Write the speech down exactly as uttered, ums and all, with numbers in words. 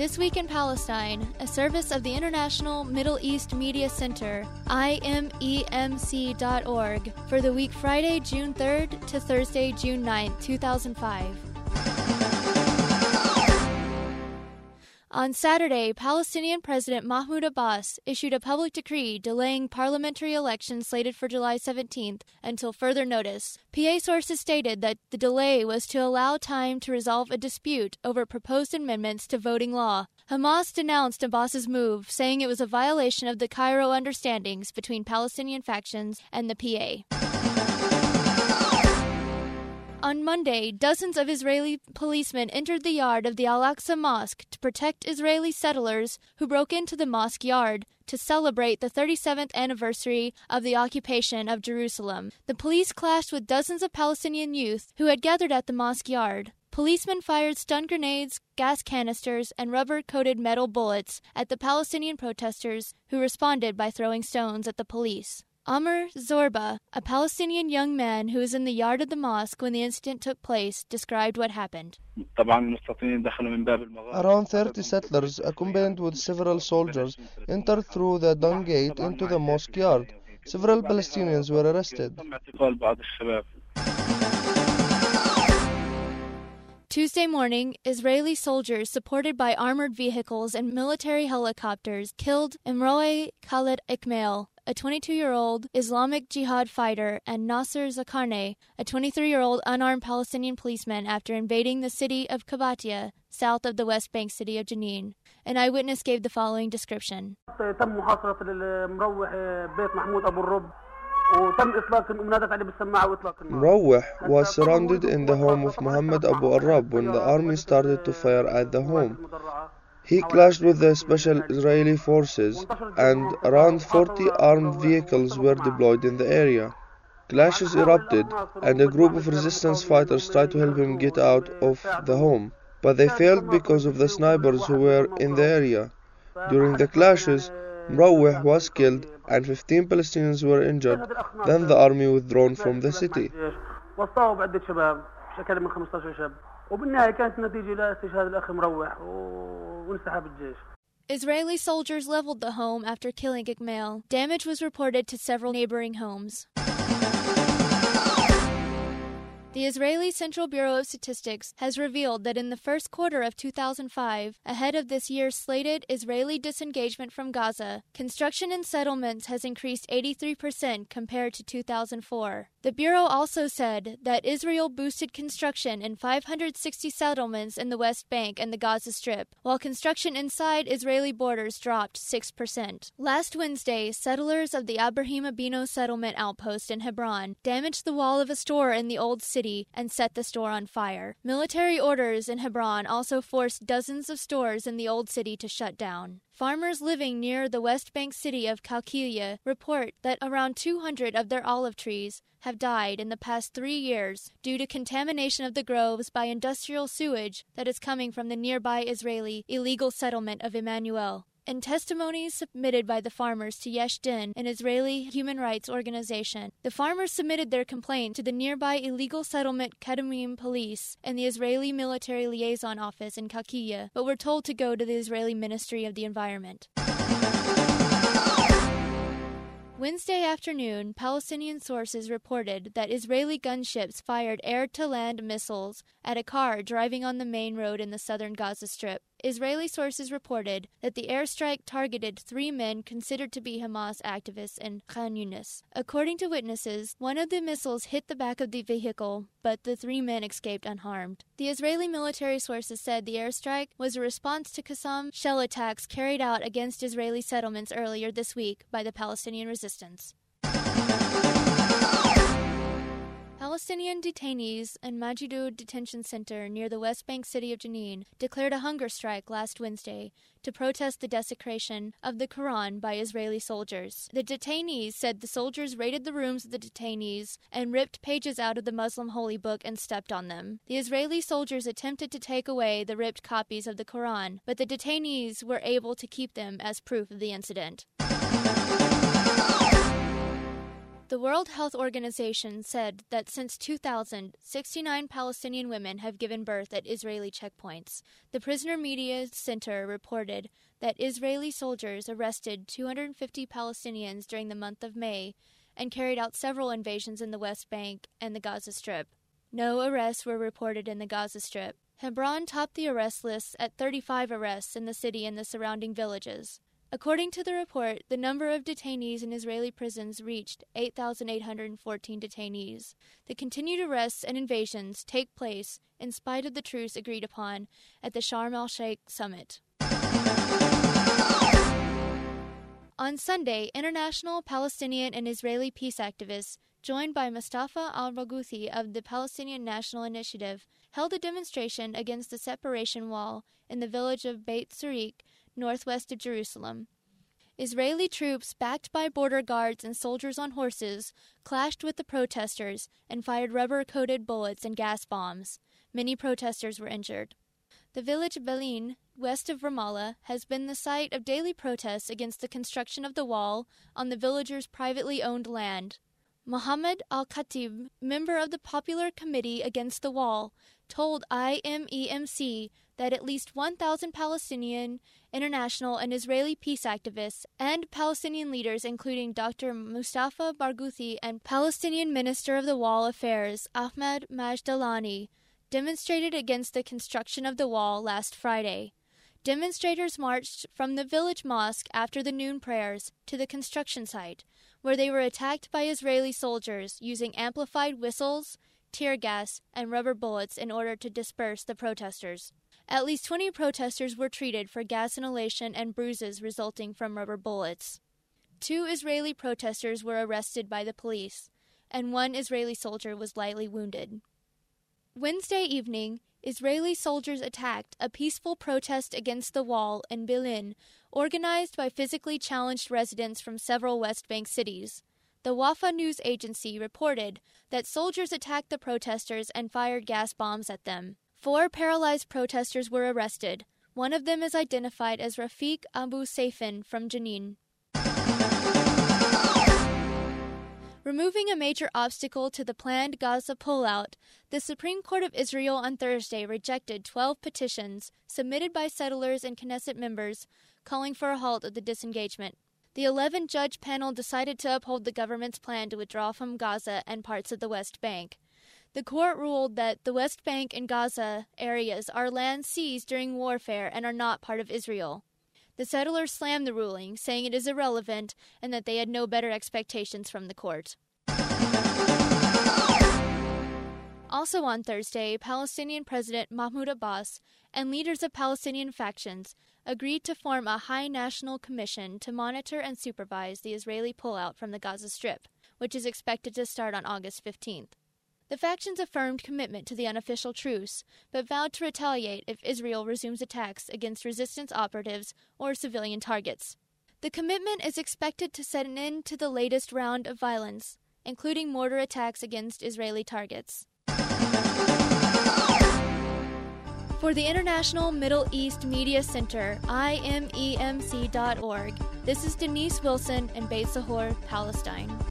This Week in Palestine, a service of the International Middle East Media Center, I M E M C dot org, for the week Friday, June third to Thursday, June ninth, two thousand five. On Saturday, Palestinian President Mahmoud Abbas issued a public decree delaying parliamentary elections slated for July seventeenth until further notice. P A sources stated that the delay was to allow time to resolve a dispute over proposed amendments to voting law. Hamas denounced Abbas's move, saying it was a violation of the Cairo understandings between Palestinian factions and the P A. On Monday, dozens of Israeli policemen entered the yard of the Al-Aqsa Mosque to protect Israeli settlers who broke into the mosque yard to celebrate the thirty-seventh anniversary of the occupation of Jerusalem. The police clashed with dozens of Palestinian youth who had gathered at the mosque yard. Policemen fired stun grenades, gas canisters, and rubber-coated metal bullets at the Palestinian protesters, who responded by throwing stones at the police. Amr Zorba, a Palestinian young man who was in the yard of the mosque when the incident took place, described what happened. Around thirty settlers, accompanied with several soldiers, entered through the dung gate into the mosque yard. Several Palestinians were arrested. Tuesday morning, Israeli soldiers supported by armored vehicles and military helicopters killed Imroe Khaled Ikmail, a twenty-two-year-old Islamic Jihad fighter, and Nasser Zakarne, a twenty-three-year-old unarmed Palestinian policeman, after invading the city of Kabatia, south of the West Bank city of Jenin. An eyewitness gave the following description. Mraweh was surrounded in the home of Muhammad Abu Arab when the army started to fire at the home. He clashed with the special Israeli forces, and around forty armed vehicles were deployed in the area. Clashes erupted, and a group of resistance fighters tried to help him get out of the home, but they failed because of the snipers who were in the area. During the clashes, Mraweh was killed and fifteen Palestinians were injured. Then the army withdrawn from the city. Israeli soldiers leveled the home after killing Ikmail. Damage was reported to several neighboring homes. The Israeli Central Bureau of Statistics has revealed that in the first quarter of two thousand five, ahead of this year's slated Israeli disengagement from Gaza, construction in settlements has increased eighty-three percent compared to two thousand four. The Bureau also said that Israel boosted construction in five hundred sixty settlements in the West Bank and the Gaza Strip, while construction inside Israeli borders dropped six percent. Last Wednesday, settlers of the Abraham Abino settlement outpost in Hebron damaged the wall of a store in the old city and set the store on fire. Military orders in Hebron also forced dozens of stores in the old city to shut down. Farmers living near the West Bank city of Kalkilia report that around two hundred of their olive trees have died in the past three years due to contamination of the groves by industrial sewage that is coming from the nearby Israeli illegal settlement of Emmanuel. In testimonies submitted by the farmers to Yesh Din, an Israeli human rights organization, the farmers submitted their complaint to the nearby illegal settlement Kedemim police and the Israeli military liaison office in Kalkilia, but were told to go to the Israeli Ministry of the Environment. Wednesday afternoon, Palestinian sources reported that Israeli gunships fired air-to-land missiles at a car driving on the main road in the southern Gaza Strip. Israeli sources reported that the airstrike targeted three men considered to be Hamas activists in Khan Yunis. According to witnesses, one of the missiles hit the back of the vehicle, but the three men escaped unharmed. The Israeli military sources said the airstrike was a response to Qassam shell attacks carried out against Israeli settlements earlier this week by the Palestinian resistance. Palestinian detainees in Majidud Detention Center near the West Bank city of Jenin declared a hunger strike last Wednesday to protest the desecration of the Quran by Israeli soldiers. The detainees said the soldiers raided the rooms of the detainees and ripped pages out of the Muslim holy book and stepped on them. The Israeli soldiers attempted to take away the ripped copies of the Quran, but the detainees were able to keep them as proof of the incident. The World Health Organization said that since two thousand, sixty-nine Palestinian women have given birth at Israeli checkpoints. The Prisoner Media Center reported that Israeli soldiers arrested two hundred fifty Palestinians during the month of May and carried out several invasions in the West Bank and the Gaza Strip. No arrests were reported in the Gaza Strip. Hebron topped the arrest list at thirty-five arrests in the city and the surrounding villages. According to the report, the number of detainees in Israeli prisons reached eight thousand eight hundred fourteen detainees. The continued arrests and invasions take place in spite of the truce agreed upon at the Sharm el-Sheikh summit. On Sunday, international Palestinian and Israeli peace activists, joined by Mustafa al-Barghouti of the Palestinian National Initiative, held a demonstration against the separation wall in the village of Beit Surik, northwest of Jerusalem. Israeli troops, backed by border guards and soldiers on horses, clashed with the protesters and fired rubber-coated bullets and gas bombs. Many protesters were injured. The village Belin, west of Ramallah, has been the site of daily protests against the construction of the wall on the villagers' privately owned land. Mohammed al-Khatib, member of the Popular Committee Against the Wall, told I M E M C that at least one thousand Palestinian, international, and Israeli peace activists and Palestinian leaders, including Doctor Mustafa Barghouti and Palestinian Minister of the Wall Affairs Ahmad Majdalani, demonstrated against the construction of the wall last Friday. Demonstrators marched from the village mosque after the noon prayers to the construction site, where they were attacked by Israeli soldiers using amplified whistles, tear gas, and rubber bullets in order to disperse the protesters. At least twenty protesters were treated for gas inhalation and bruises resulting from rubber bullets. Two Israeli protesters were arrested by the police, and one Israeli soldier was lightly wounded. Wednesday evening, Israeli soldiers attacked a peaceful protest against the wall in Belin, organized by physically challenged residents from several West Bank cities. The Wafa news agency reported that soldiers attacked the protesters and fired gas bombs at them. Four paralyzed protesters were arrested. One of them is identified as Rafiq Abu Saifin from Jenin. Removing a major obstacle to the planned Gaza pullout, the Supreme Court of Israel on Thursday rejected twelve petitions submitted by settlers and Knesset members calling for a halt of the disengagement. The eleven-judge panel decided to uphold the government's plan to withdraw from Gaza and parts of the West Bank. The court ruled that the West Bank and Gaza areas are lands seized during warfare and are not part of Israel. The settlers slammed the ruling, saying it is irrelevant and that they had no better expectations from the court. Also on Thursday, Palestinian President Mahmoud Abbas and leaders of Palestinian factions agreed to form a high national commission to monitor and supervise the Israeli pullout from the Gaza Strip, which is expected to start on August fifteenth. The factions affirmed commitment to the unofficial truce, but vowed to retaliate if Israel resumes attacks against resistance operatives or civilian targets. The commitment is expected to set an end to the latest round of violence, including mortar attacks against Israeli targets. For the International Middle East Media Center, I M E M C dot org, this is Denise Wilson in Beit Sahor, Palestine.